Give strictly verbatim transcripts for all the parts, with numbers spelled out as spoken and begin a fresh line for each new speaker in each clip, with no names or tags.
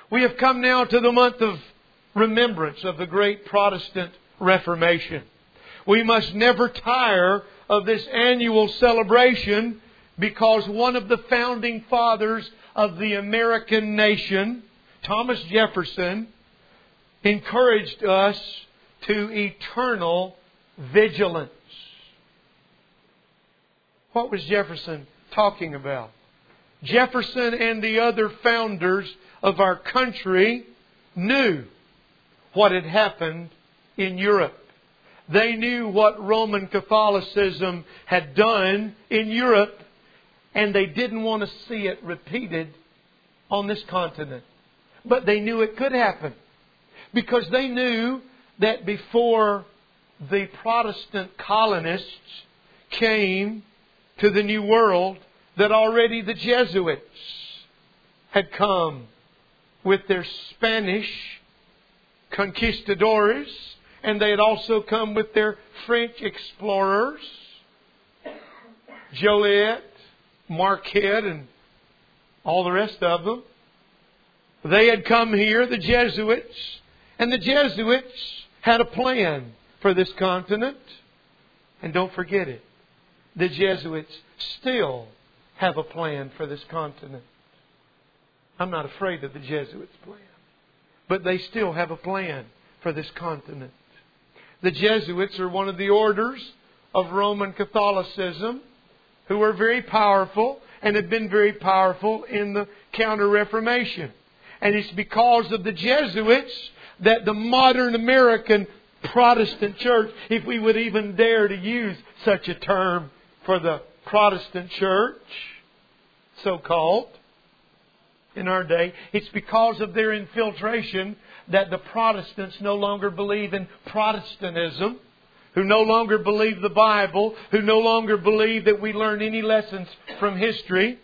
We have come now to the month of remembrance of the great Protestant Reformation. We must never tire of this annual celebration, because one of the founding fathers of the American nation, Thomas Jefferson, encouraged us to eternal vigilance. What was Jefferson talking about? Jefferson and the other founders of our country knew what had happened in Europe. They knew what Roman Catholicism had done in Europe, and they didn't want to see it repeated on this continent. But they knew it could happen, because they knew that before the Protestant colonists came to the New World, that already the Jesuits had come with their Spanish conquistadores, and they had also come with their French explorers, Joliet, Marquette, and all the rest of them. They had come here, the Jesuits, and the Jesuits had a plan for this continent. And don't forget it, the Jesuits still have a plan for this continent. I'm not afraid of the Jesuits' plan, but they still have a plan for this continent. The Jesuits are one of the orders of Roman Catholicism who are very powerful and have been very powerful in the Counter-Reformation. And it's because of the Jesuits that the modern American Protestant church, if we would even dare to use such a term for the Protestant church, so-called, in our day, it's because of their infiltration that the Protestants no longer believe in Protestantism, who no longer believe the Bible, who no longer believe that we learn any lessons from history.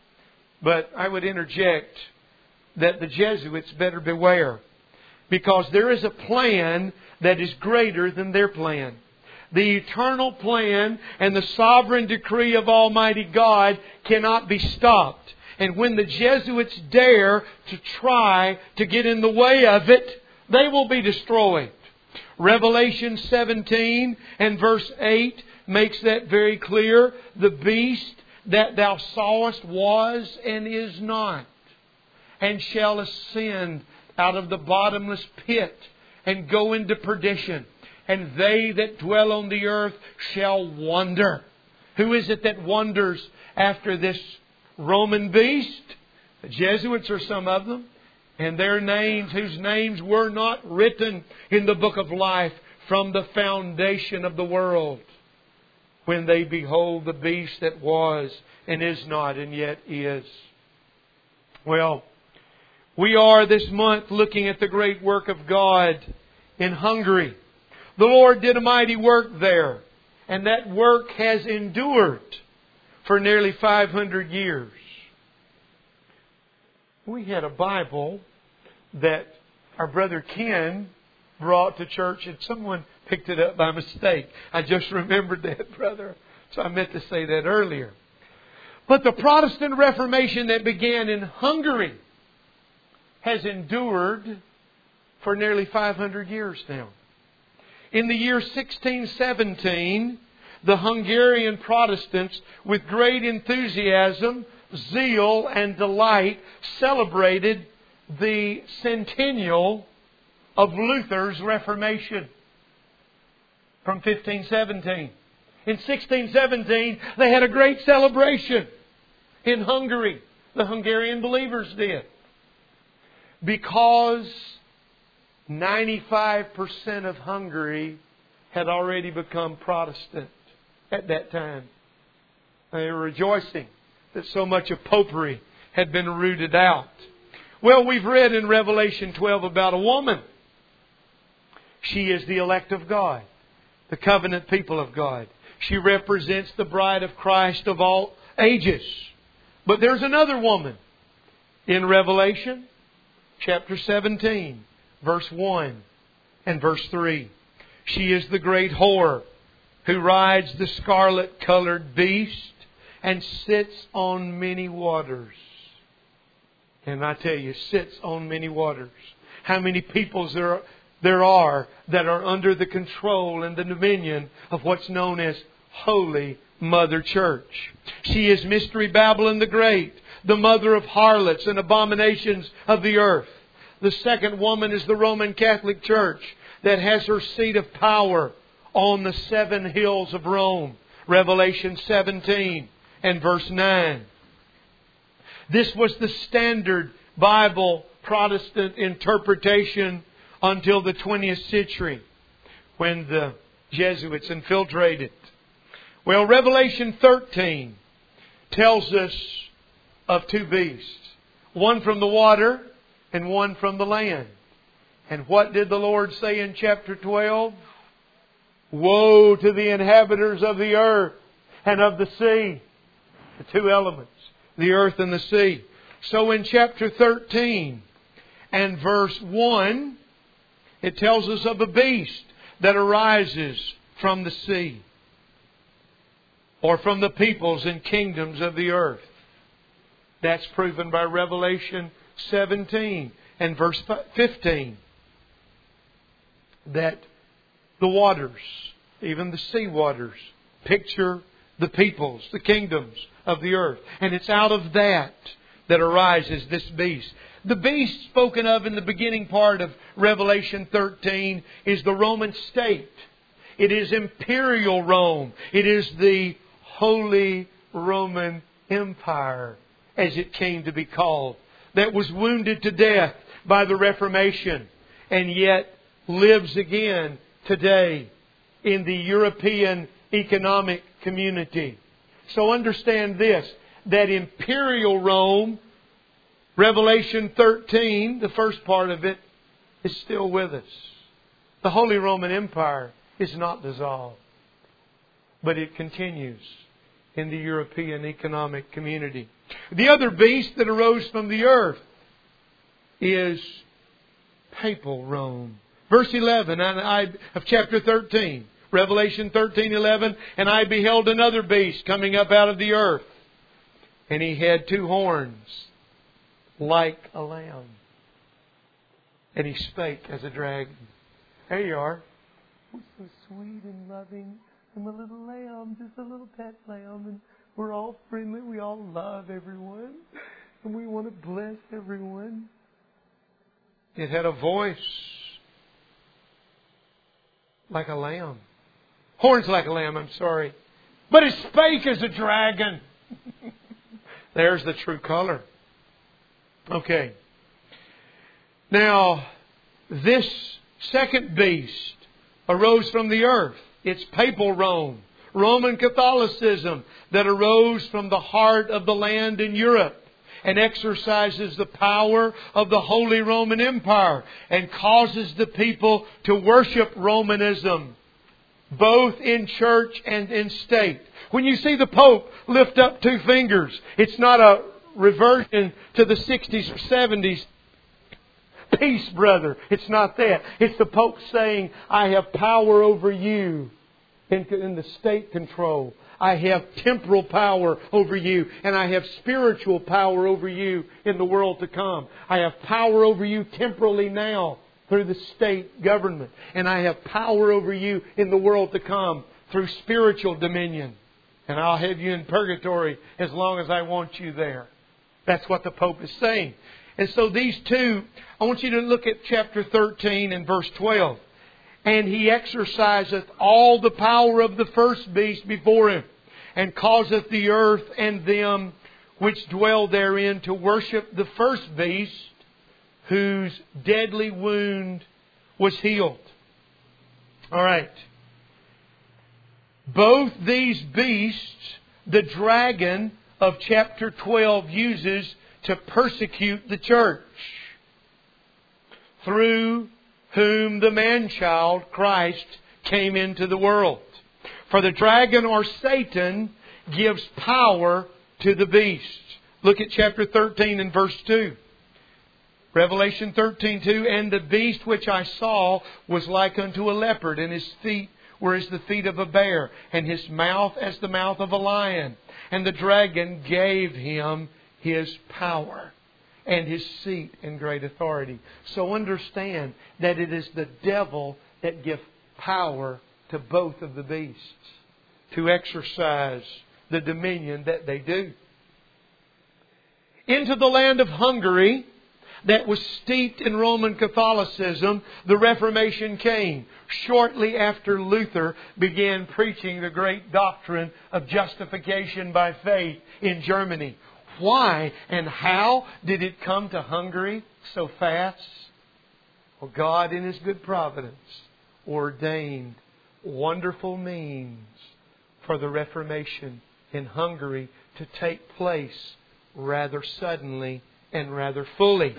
But I would interject that the Jesuits better beware, because there is a plan that is greater than their plan. The eternal plan and the sovereign decree of Almighty God cannot be stopped. And when the Jesuits dare to try to get in the way of it, they will be destroyed. Revelation seventeen and verse eight makes that very clear. The beast that thou sawest was and is not, and shall ascend out of the bottomless pit and go into perdition. And they that dwell on the earth shall wonder. Who is it that wonders after this Roman beast? The Jesuits are some of them. And their names, whose names were not written in the book of life from the foundation of the world, when they behold the beast that was and is not and yet is. Well, we are this month looking at the great work of God in Hungary. The Lord did a mighty work there, and that work has endured for nearly five hundred years. We had a Bible that our brother Ken brought to church, and someone picked it up by mistake. I just remembered that, brother. So I meant to say that earlier. But the Protestant Reformation that began in Hungary has endured for nearly five hundred years now. In the year sixteen seventeen, the Hungarian Protestants, with great enthusiasm, zeal, and delight, celebrated the centennial of Luther's Reformation from fifteen seventeen. In sixteen seventeen, they had a great celebration in Hungary. The Hungarian believers did. Because ninety-five percent of Hungary had already become Protestant at that time. They were rejoicing that so much of popery had been rooted out. Well, we've read in Revelation twelve about a woman. She is the elect of God, the covenant people of God. She represents the bride of Christ of all ages. But there's another woman in Revelation chapter seventeen, verse one and verse three. She is the great whore who rides the scarlet-colored beast and sits on many waters. And I tell you, sits on many waters. How many peoples there are, there are that are under the control and the dominion of what's known as Holy Mother Church. She is Mystery Babylon the Great, the mother of harlots and abominations of the earth. The second woman is the Roman Catholic Church that has her seat of power on the seven hills of Rome. Revelation seventeen and verse nine. This was the standard Bible Protestant interpretation until the twentieth century, when the Jesuits infiltrated. Well, Revelation thirteen tells us of two beasts. One from the water and one from the land. And what did the Lord say in chapter twelve? Woe to the inhabitants of the earth and of the sea. The two elements, the earth and the sea. So in chapter thirteen and verse one, it tells us of a beast that arises from the sea, or from the peoples and kingdoms of the earth. That's proven by Revelation seventeen and verse fifteen. That the waters, even the sea waters, picture the peoples, the kingdoms of the earth. And it's out of that that arises this beast. The beast spoken of in the beginning part of Revelation thirteen is the Roman state. It is imperial Rome. It is the Holy Roman Empire, as it came to be called, that was wounded to death by the Reformation and yet lives again today in the European economic community. So understand this, that imperial Rome, Revelation thirteen, the first part of it, is still with us. The Holy Roman Empire is not dissolved, but it continues in the European economic community. The other beast that arose from the earth is papal Rome. Verse eleven and I, of chapter thirteen, Revelation thirteen eleven, and I beheld another beast coming up out of the earth, and he had two horns like a lamb, and he spake as a dragon. There you are. Oh, so sweet and loving. I'm a little lamb, just a little pet lamb, and we're all friendly. We all love everyone, and we want to bless everyone. It had a voice like a lamb. Horns like a lamb, I'm sorry. But it spake as a dragon. There's the true color. Okay. Now, this second beast arose from the earth. It's papal Rome, Roman Catholicism, that arose from the heart of the land in Europe and exercises the power of the Holy Roman Empire and causes the people to worship Romanism, both in church and in state. When you see the Pope lift up two fingers, it's not a reversion to the sixties or seventies. Peace, brother. It's not that. It's the Pope saying, I have power over you in, in the state control. I have temporal power over you, and I have spiritual power over you in the world to come. I have power over you temporally now through the state government, and I have power over you in the world to come through spiritual dominion. And I'll have you in purgatory as long as I want you there. That's what the Pope is saying. And so these two, I want you to look at chapter thirteen and verse twelve. And he exerciseth all the power of the first beast before him, and causeth the earth and them which dwell therein to worship the first beast, whose deadly wound was healed. All right. Both these beasts, the dragon of chapter twelve uses to persecute the church, through whom the man-child, Christ, came into the world. For the dragon or Satan gives power to the beast. Look at chapter thirteen and verse two. Revelation thirteen two, and the beast which I saw was like unto a leopard, and his feet were as the feet of a bear, and his mouth as the mouth of a lion. And the dragon gave him his power and His seat and great authority. So understand that it is the devil that gives power to both of the beasts to exercise the dominion that they do. Into the land of Hungary, that was steeped in Roman Catholicism, the Reformation came shortly after Luther began preaching the great doctrine of justification by faith in Germany. Why and how did it come to Hungary so fast? Well, God in His good providence ordained wonderful means for the Reformation in Hungary to take place rather suddenly and rather fully.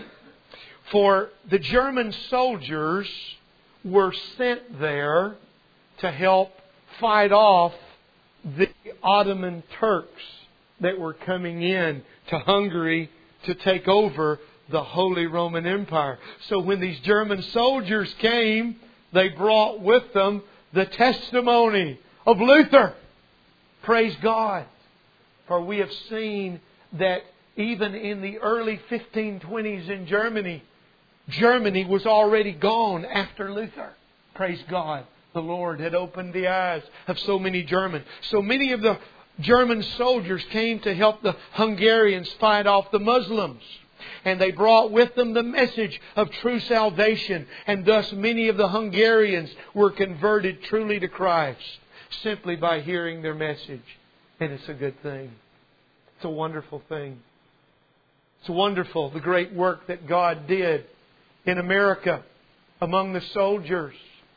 For the German soldiers were sent there to help fight off the Ottoman Turks that were coming in to Hungary to take over the Holy Roman Empire. So when these German soldiers came, they brought with them the testimony of Luther. Praise God. For we have seen that even in the early fifteen twenties in Germany, Germany was already gone after Luther. Praise God. The Lord had opened the eyes of so many Germans. So many of the German soldiers came to help the Hungarians fight off the Muslims. And they brought with them the message of true salvation. And thus many of the Hungarians were converted truly to Christ simply by hearing their message. And it's a good thing. It's a wonderful thing. It's wonderful, the great work that God did in America among the soldiers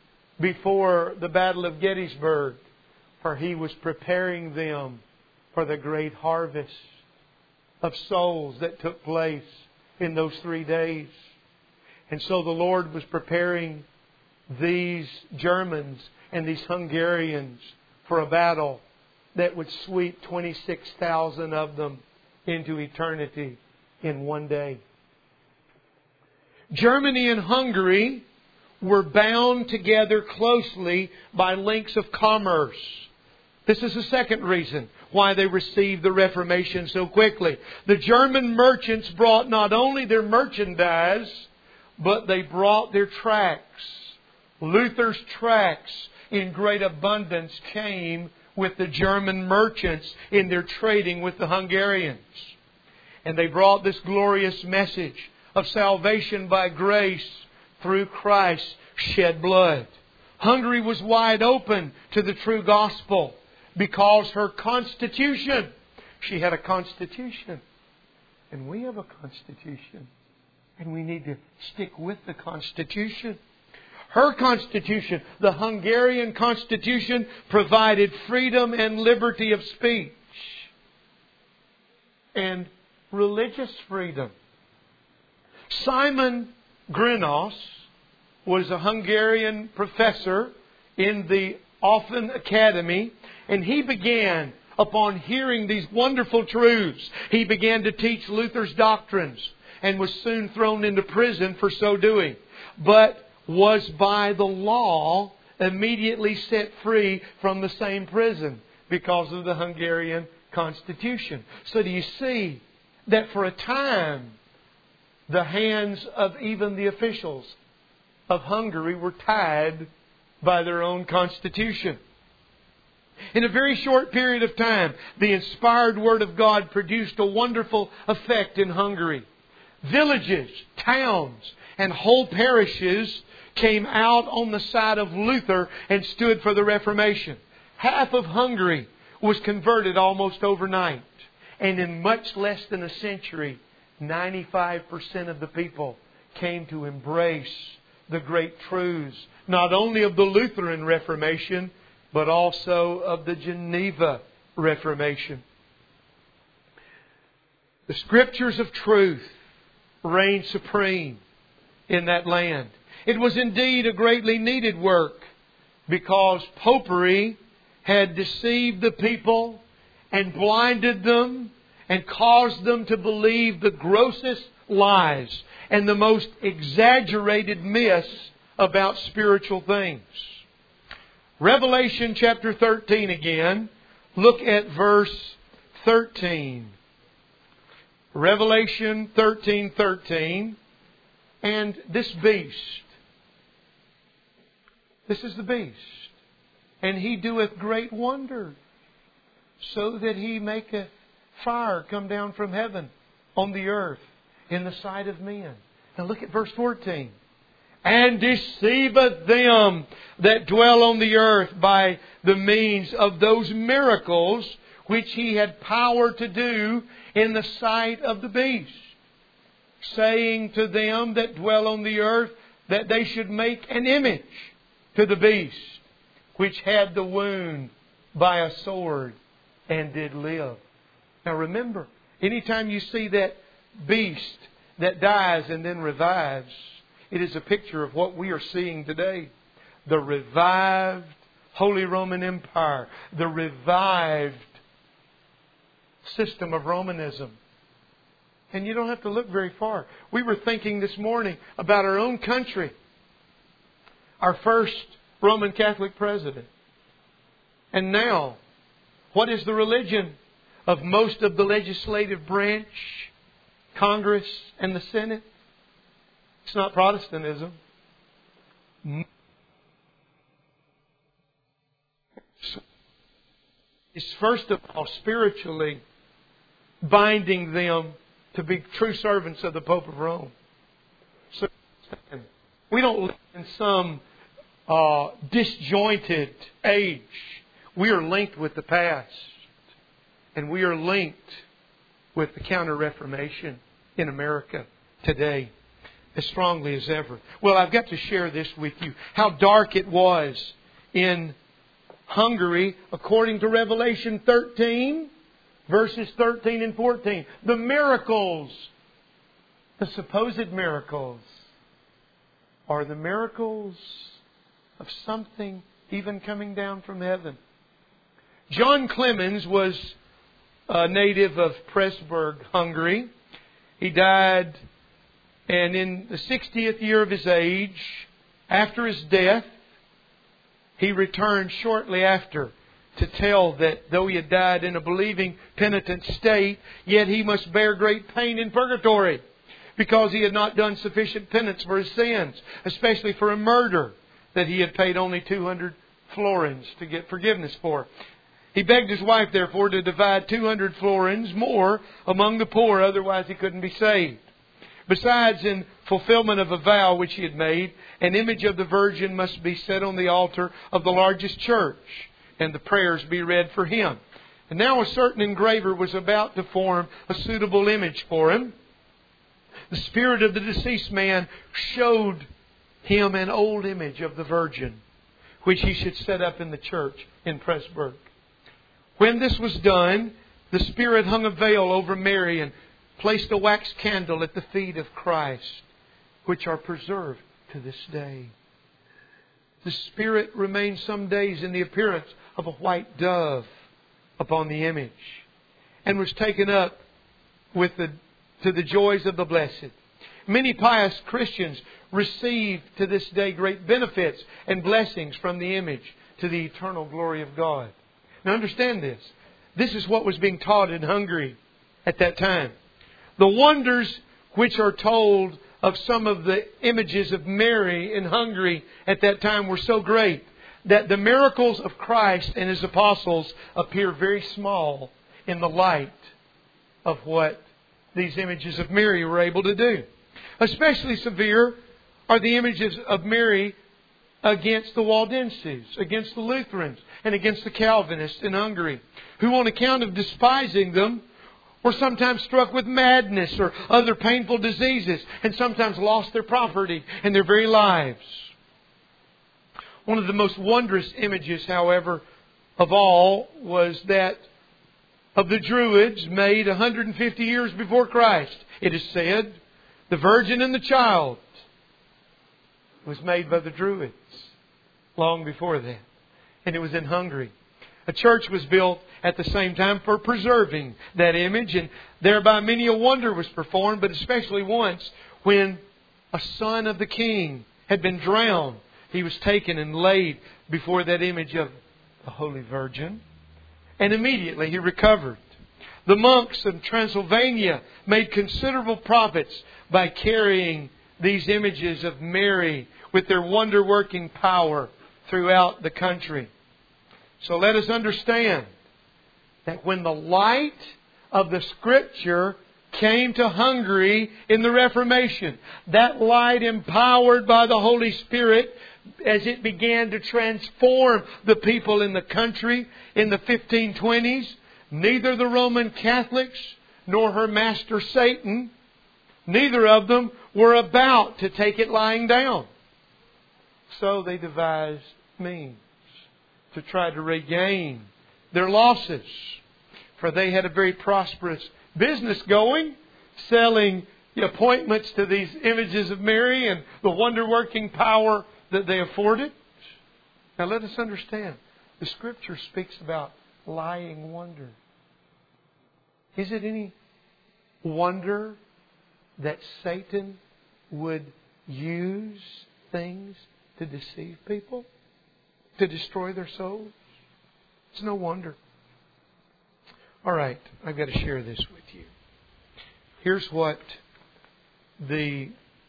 before the Battle of Gettysburg, for He was preparing them for the great harvest of souls that took place in those three days. And so the Lord was preparing these Germans and these Hungarians for a battle that would sweep twenty-six thousand of them into eternity in one day. Germany and Hungary were bound together closely by links of commerce. This is the second reason why they received the Reformation so quickly. The German merchants brought not only their merchandise, but they brought their tracts. Luther's tracts in great abundance came with the German merchants in their trading with the Hungarians. And they brought this glorious message of salvation by grace through Christ's shed blood. Hungary was wide open to the true gospel because her constitution, she had a constitution. And we have a constitution. And we need to stick with the constitution. Her constitution, the Hungarian constitution, provided freedom and liberty of speech and religious freedom. Simon Grenos was a Hungarian professor in the Offen Academy, and he began, upon hearing these wonderful truths, he began to teach Luther's doctrines and was soon thrown into prison for so doing, but was by the law immediately set free from the same prison because of the Hungarian constitution. So do you see that for a time the hands of even the officials of Hungary were tied by their own constitution? In a very short period of time, the inspired Word of God produced a wonderful effect in Hungary. Villages, towns, and whole parishes came out on the side of Luther and stood for the Reformation. Half of Hungary was converted almost overnight. And in much less than a century, ninety-five percent of the people came to embrace the great truths, not only of the Lutheran Reformation, but also of the Geneva Reformation. The Scriptures of truth reigned supreme in that land. It was indeed a greatly needed work because popery had deceived the people and blinded them and caused them to believe the grossest lies and the most exaggerated myths about spiritual things. Revelation chapter thirteen again. Look at verse thirteen. Revelation thirteen thirteen. And this beast. This is the beast. And he doeth great wonders, so that he maketh fire come down from heaven on the earth in the sight of men. Now look at verse fourteen. And deceiveth them that dwell on the earth by the means of those miracles which he had power to do in the sight of the beast, saying to them that dwell on the earth that they should make an image to the beast, which had the wound by a sword and did live. Now remember, anytime you see that beast that dies and then revives, it is a picture of what we are seeing today. The revived Holy Roman Empire. The revived system of Romanism. And you don't have to look very far. We were thinking this morning about our own country. Our first Roman Catholic president. And now, what is the religion of most of the legislative branch, Congress, and the Senate? It's not Protestantism. It's first of all spiritually binding them to be true servants of the Pope of Rome. So we don't live in some uh, disjointed age. We are linked with the past. And we are linked with the Counter-Reformation in America today as strongly as ever. Well, I've got to share this with you. How dark it was in Hungary according to Revelation thirteen, verses thirteen and fourteen. The miracles, the supposed miracles, are the miracles of something even coming down from heaven. John Clemens was a native of Pressburg, Hungary. He died, and in the sixtieth year of his age, after his death, he returned shortly after to tell that though he had died in a believing, penitent state, yet he must bear great pain in purgatory because he had not done sufficient penance for his sins, especially for a murder that he had paid only two hundred florins to get forgiveness for. He begged his wife, therefore, to divide two hundred florins more among the poor, otherwise he couldn't be saved. Besides, in fulfillment of a vow which he had made, an image of the Virgin must be set on the altar of the largest church, and the prayers be read for him. And now a certain engraver was about to form a suitable image for him. The spirit of the deceased man showed him an old image of the Virgin, which he should set up in the church in Pressburg. When this was done, the Spirit hung a veil over Mary and placed a wax candle at the feet of Christ, which are preserved to this day. The Spirit remained some days in the appearance of a white dove upon the image, and was taken up with the, to the joys of the blessed. Many pious Christians receive to this day great benefits and blessings from the image to the eternal glory of God. Now understand this. This is what was being taught in Hungary at that time. The wonders which are told of some of the images of Mary in Hungary at that time were so great that the miracles of Christ and His apostles appear very small in the light of what these images of Mary were able to do. Especially severe are the images of Mary against the Waldenses, against the Lutherans, and against the Calvinists in Hungary, who on account of despising them were sometimes struck with madness or other painful diseases, and sometimes lost their property and their very lives. One of the most wondrous images, however, of all was that of the Druids made one hundred fifty years before Christ. It is said, the Virgin and the Child was made by the Druids long before that. And it was in Hungary. A church was built at the same time for preserving that image, and thereby many a wonder was performed, but especially once when a son of the king had been drowned. He was taken and laid before that image of the Holy Virgin, and immediately he recovered. The monks of Transylvania made considerable profits by carrying these images of Mary with their wonder-working power throughout the country. So let us understand that when the light of the Scripture came to Hungary in the Reformation, that light empowered by the Holy Spirit as it began to transform the people in the country in the fifteen twenties, neither the Roman Catholics nor her master Satan, neither of them were about to take it lying down. So they devised means to try to regain their losses. For they had a very prosperous business going, selling the appointments to these images of Mary and the wonder-working power that they afforded. Now let us understand, the Scripture speaks about lying wonder. Is it any wonder that Satan would use things to deceive people? To destroy their souls? It's no wonder. All right, I've got to share this with you. Here's what the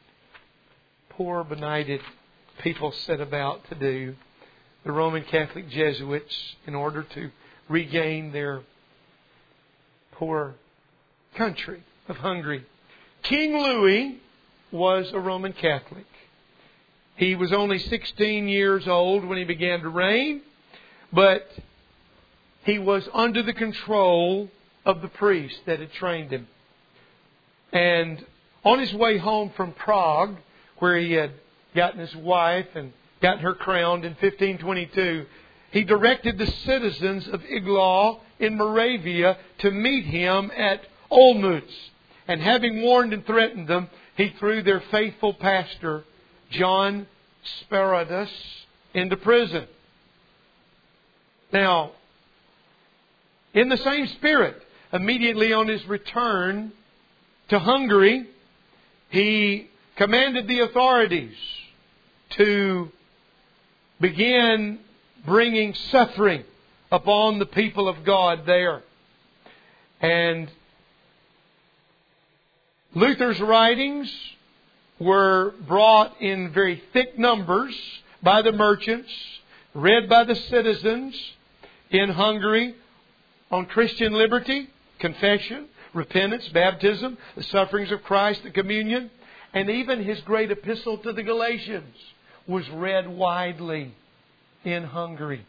poor, benighted people set about to do, the Roman Catholic Jesuits, in order to regain their poor country of Hungary. King Louis was a Roman Catholic. He was only sixteen years old when he began to reign, but he was under the control of the priest that had trained him. And on his way home from Prague, where he had gotten his wife and gotten her crowned in fifteen twenty-two, he directed the citizens of Iglau in Moravia to meet him at Olmütz. And having warned and threatened them, he threw their faithful pastor, John Speratus, into prison. Now, in the same spirit, immediately on his return to Hungary, he commanded the authorities to begin bringing suffering upon the people of God there. And Luther's writings were brought in very thick numbers by the merchants, read by the citizens in Hungary on Christian liberty, confession, repentance, baptism, the sufferings of Christ, the communion, and even his great epistle to the Galatians was read widely in Hungary.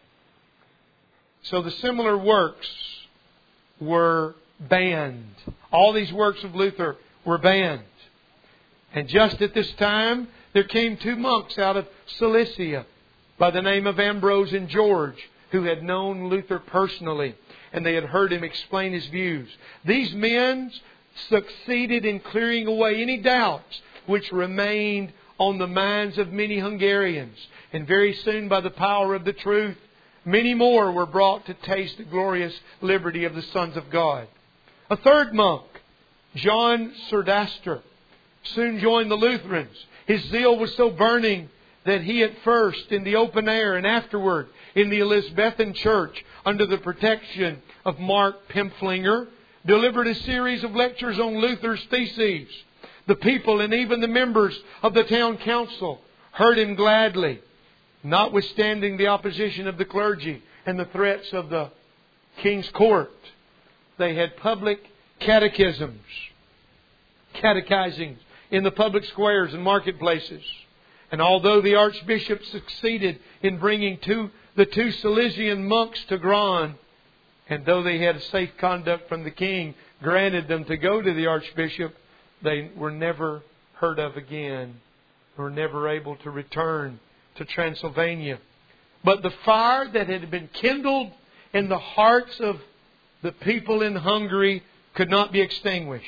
So the similar works were banned. All these works of Luther were banned. And just at this time, there came two monks out of Cilicia by the name of Ambrose and George, who had known Luther personally, and they had heard him explain his views. These men succeeded in clearing away any doubts which remained on the minds of many Hungarians. And very soon, by the power of the truth, many more were brought to taste the glorious liberty of the sons of God. A third monk, John Surdaster, soon joined the Lutherans. His zeal was so burning that he at first in the open air and afterward in the Elizabethan church under the protection of Mark Pimflinger delivered a series of lectures on Luther's theses. The people and even the members of the town council heard him gladly, notwithstanding the opposition of the clergy and the threats of the king's court. They had public catechisms, catechizings in the public squares and marketplaces. And although the archbishop succeeded in bringing two, the two Silesian monks to Gran, and though they had a safe conduct from the king, granted them to go to the archbishop, they were never heard of again, were never able to return to Transylvania. But the fire that had been kindled in the hearts of the people in Hungary could not be extinguished.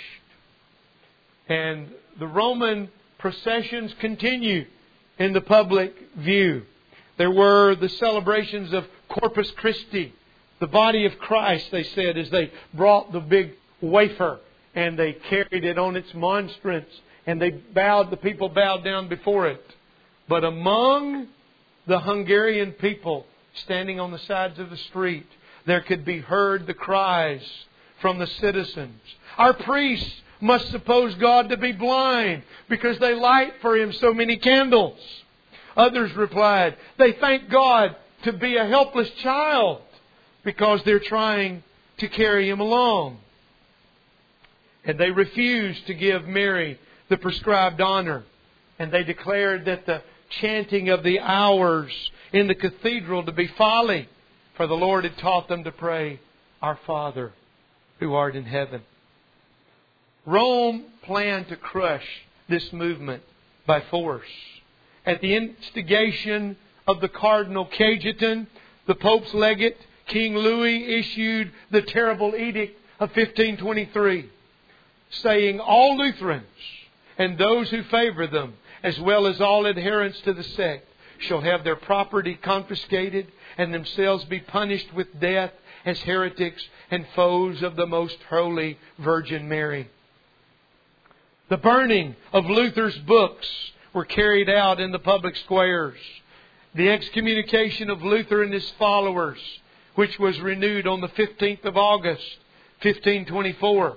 And the Roman processions continued in the public view. There were the celebrations of Corpus Christi, the body of Christ, they said, as they brought the big wafer and they carried it on its monstrance and they bowed, the people bowed down before it. But among the Hungarian people standing on the sides of the street, there could be heard the cries from the citizens. Our priests must suppose God to be blind because they light for Him so many candles. Others replied, they thank God to be a helpless child because they're trying to carry Him along. And they refused to give Mary the prescribed honor. And they declared that the chanting of the hours in the cathedral to be folly, for the Lord had taught them to pray, Our Father, who art in heaven. Rome planned to crush this movement by force. At the instigation of the Cardinal Cajetan, the Pope's legate, King Louis, issued the terrible edict of fifteen twenty-three, saying all Lutherans and those who favor them, as well as all adherents to the sect, shall have their property confiscated and themselves be punished with death as heretics and foes of the most holy Virgin Mary. The burning of Luther's books were carried out in the public squares. The excommunication of Luther and his followers, which was renewed on the fifteenth of August, fifteen twenty-four.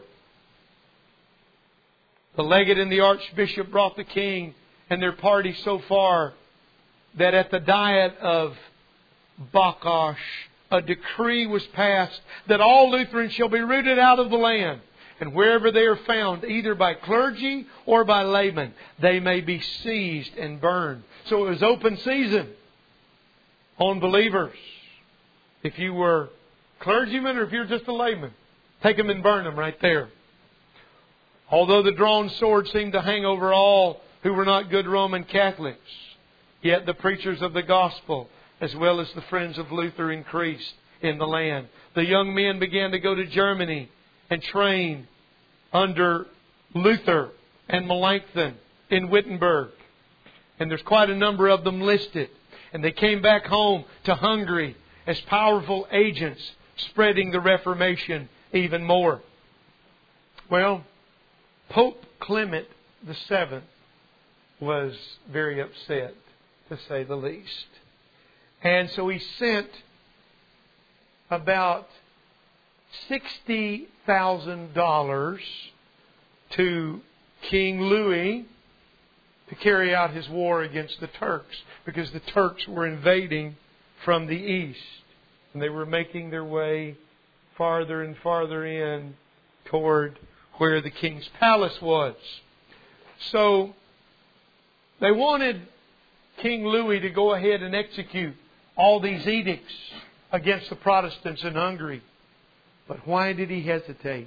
The legate and the archbishop brought the king and their party so far that at the Diet of Bacchus, a decree was passed that all Lutherans shall be rooted out of the land. And wherever they are found, either by clergy or by laymen, they may be seized and burned. So it was open season on believers. If you were clergyman or if you're just a layman, take them and burn them right there. Although the drawn sword seemed to hang over all who were not good Roman Catholics, yet the preachers of the gospel, as well as the friends of Luther, increased in the land. The young men began to go to Germany and train under Luther and Melanchthon in Wittenberg. And there's quite a number of them listed. And they came back home to Hungary as powerful agents, spreading the Reformation even more. Well, Pope Clement the Seventh was very upset, to say the least. And so he sent about sixty thousand dollars to King Louis to carry out his war against the Turks, because the Turks were invading from the east. And they were making their way farther and farther in toward where the king's palace was. So they wanted King Louis to go ahead and execute all these edicts against the Protestants in Hungary. But why did he hesitate?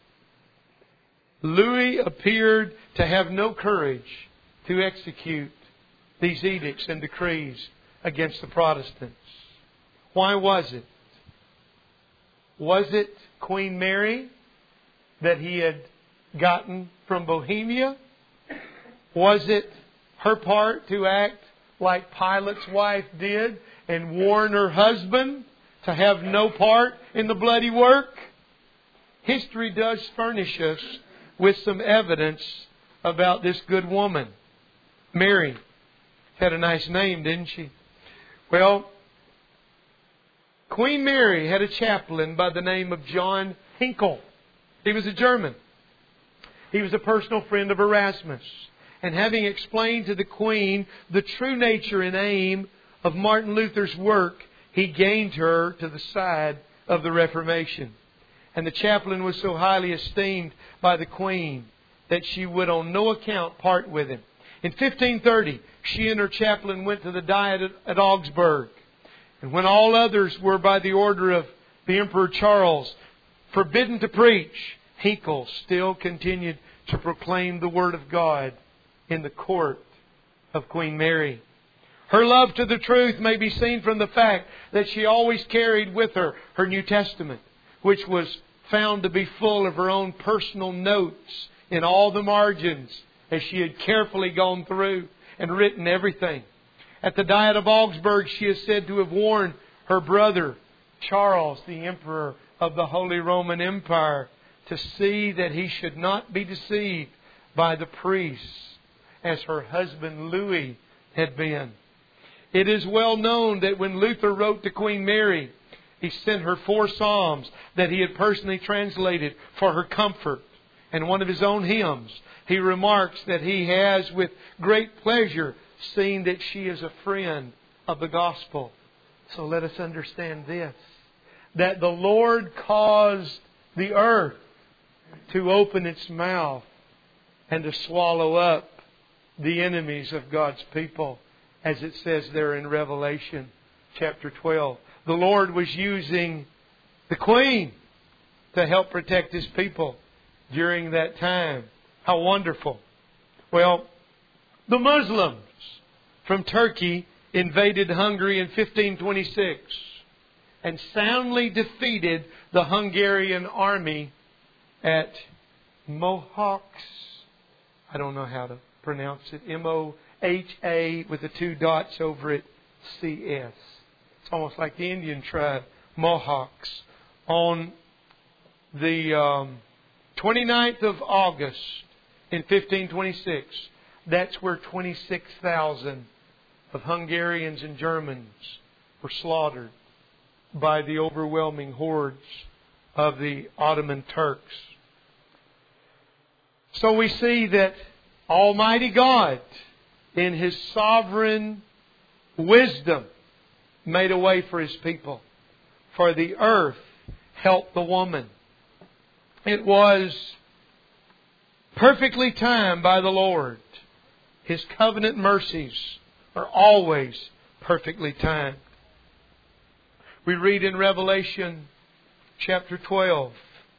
Louis appeared to have no courage to execute these edicts and decrees against the Protestants. Why was it? Was it Queen Mary that he had gotten from Bohemia? Was it her part to act like Pilate's wife did and warn her husband to have no part in the bloody work? History does furnish us with some evidence about this good woman. Mary had a nice name, didn't she? Well, Queen Mary had a chaplain by the name of John Hinckel. He was a German. He was a personal friend of Erasmus. And having explained to the Queen the true nature and aim of Martin Luther's work, he gained her to the side of the Reformation. And the chaplain was so highly esteemed by the Queen that she would on no account part with him. In fifteen thirty, she and her chaplain went to the Diet at Augsburg. And when all others were, by the order of the Emperor Charles, forbidden to preach, Hinckel still continued to proclaim the Word of God in the court of Queen Mary. Her love to the truth may be seen from the fact that she always carried with her her New Testament, which was found to be full of her own personal notes in all the margins, as she had carefully gone through and written everything. At the Diet of Augsburg, she is said to have warned her brother, Charles, the Emperor of the Holy Roman Empire, to see that he should not be deceived by the priests, as her husband Louis had been. It is well known that when Luther wrote to Queen Mary, He sent her four psalms that he had personally translated for her comfort. And one of his own hymns, he remarks that he has with great pleasure seen that she is a friend of the gospel. So let us understand this, that the Lord caused the earth to open its mouth and to swallow up the enemies of God's people, as it says there in Revelation chapter twelve. The Lord was using the Queen to help protect His people during that time. How wonderful. Well, the Muslims from Turkey invaded Hungary in fifteen twenty-six and soundly defeated the Hungarian army at Mohacs. I don't know how to pronounce it. M O H A with the two dots over it, C S. It's almost like the Indian tribe, Mohawks. On the um, twenty-ninth of August in fifteen twenty-six, that's where twenty-six thousand of Hungarians and Germans were slaughtered by the overwhelming hordes of the Ottoman Turks. So we see that Almighty God, in His sovereign wisdom, made a way for His people. For the earth helped the woman. It was perfectly timed by the Lord. His covenant mercies are always perfectly timed. We read in Revelation chapter twelve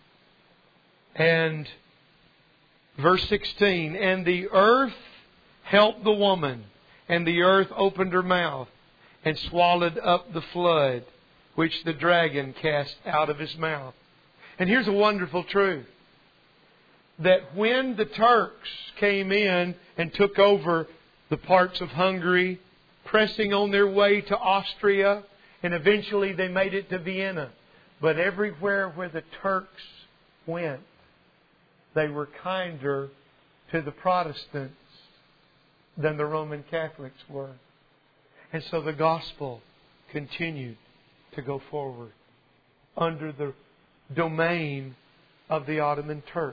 and verse sixteen, and the earth helped the woman, and the earth opened her mouth and swallowed up the flood which the dragon cast out of his mouth. And here's a wonderful truth, that when the Turks came in and took over the parts of Hungary, pressing on their way to Austria, and eventually they made it to Vienna. But everywhere where the Turks went, they were kinder to the Protestants than the Roman Catholics were. And so the gospel continued to go forward under the domain of the Ottoman Turks.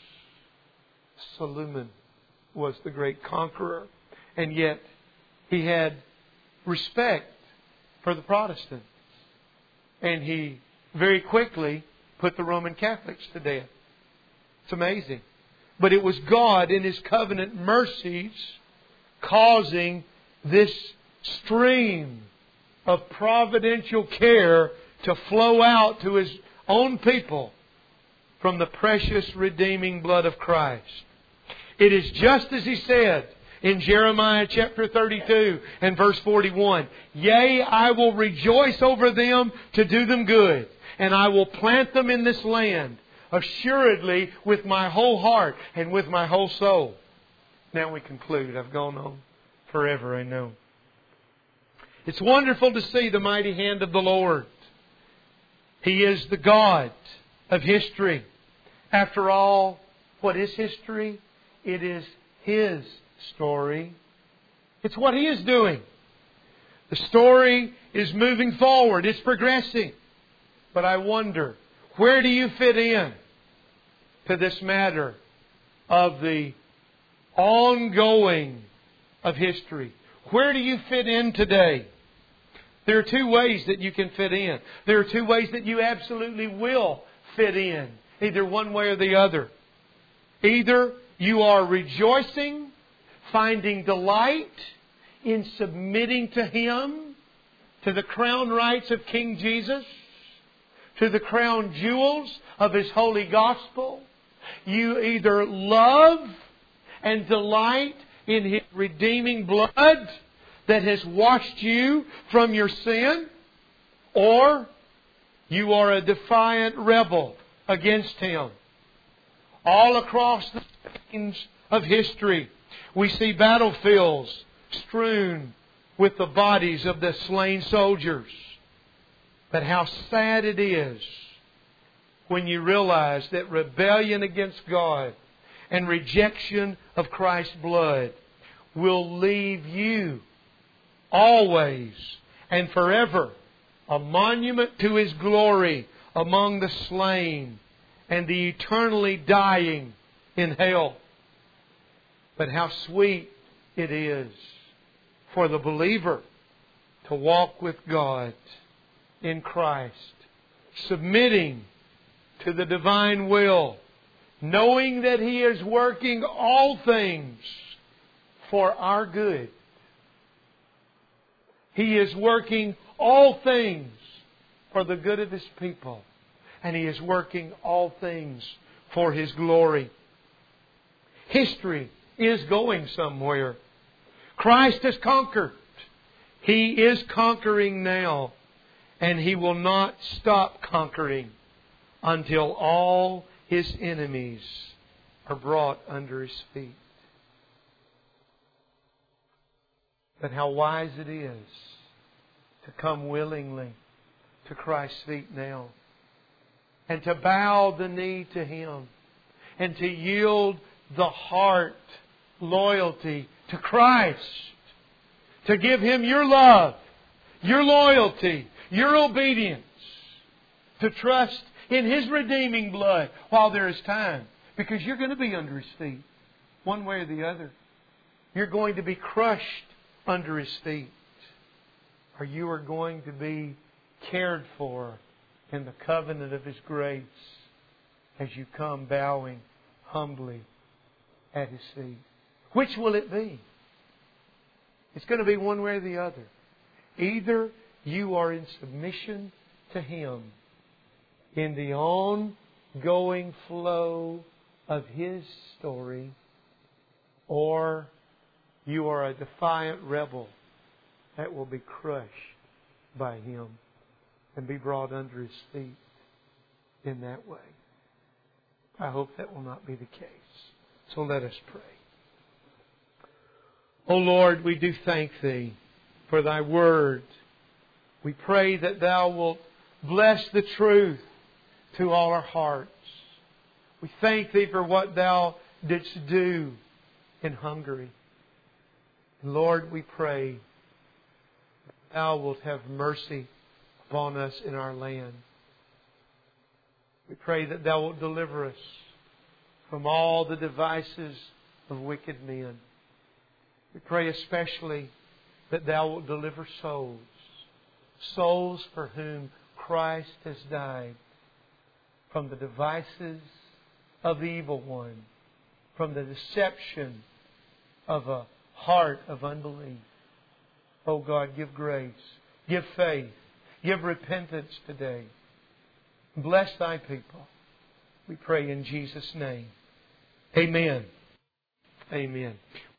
Suleiman was the great conqueror, and yet he had respect for the Protestants. And he very quickly put the Roman Catholics to death. It's amazing. But it was God in His covenant mercies causing this stream of providential care to flow out to His own people from the precious redeeming blood of Christ. It is just as He said in Jeremiah chapter thirty-two and verse forty-one. Yea, I will rejoice over them to do them good, and I will plant them in this land, assuredly with my whole heart and with my whole soul. Now we conclude. I've gone on forever, I know. It's wonderful to see the mighty hand of the Lord. He is the God of history. After all, what is history? It is His story. It's what He is doing. The story is moving forward. It's progressing. But I wonder, where do you fit in to this matter of the ongoing of history? Where do you fit in today? There are two ways that you can fit in. There are two ways that you absolutely will fit in. Either one way or the other. Either you are rejoicing, finding delight in submitting to Him, to the crown rights of King Jesus, to the crown jewels of His holy gospel. You either love and delight in His redeeming blood that has washed you from your sin, or you are a defiant rebel against Him. All across the scenes of history, we see battlefields strewn with the bodies of the slain soldiers. But how sad it is when you realize that rebellion against God and rejection of Christ's blood will leave you always and forever a monument to His glory among the slain and the eternally dying in hell. But how sweet it is for the believer to walk with God in Christ, submitting to the divine will, knowing that He is working all things for our good. He is working all things for the good of His people. And He is working all things for His glory. History is going somewhere. Christ has conquered. He is conquering now. And He will not stop conquering until all His enemies are brought under His feet. But how wise it is to come willingly to Christ's feet now, and to bow the knee to Him, and to yield the heart loyalty to Christ, to give Him your love, your loyalty, your obedience, to trust in His redeeming blood while there is time, because you're going to be under His feet, one way or the other. You're going to be crushed under His feet, or you are going to be cared for in the covenant of His grace as you come bowing humbly at His feet. Which will it be? It's going to be one way or the other. Either you are in submission to Him in the ongoing flow of His story, or you are a defiant rebel that will be crushed by Him and be brought under His feet in that way. I hope that will not be the case. So let us pray. O Lord, we do thank Thee for Thy Word. We pray that Thou wilt bless the truth to all our hearts. We thank Thee for what Thou didst do in Hungary. And Lord, we pray that Thou wilt have mercy upon us in our land. We pray that Thou wilt deliver us from all the devices of wicked men. We pray especially that Thou wilt deliver souls, souls for whom Christ has died, from the devices of the evil one, from the deception of a heart of unbelief. Oh God, give grace, give faith, give repentance today. Bless Thy people. We pray in Jesus' name. Amen. Amen.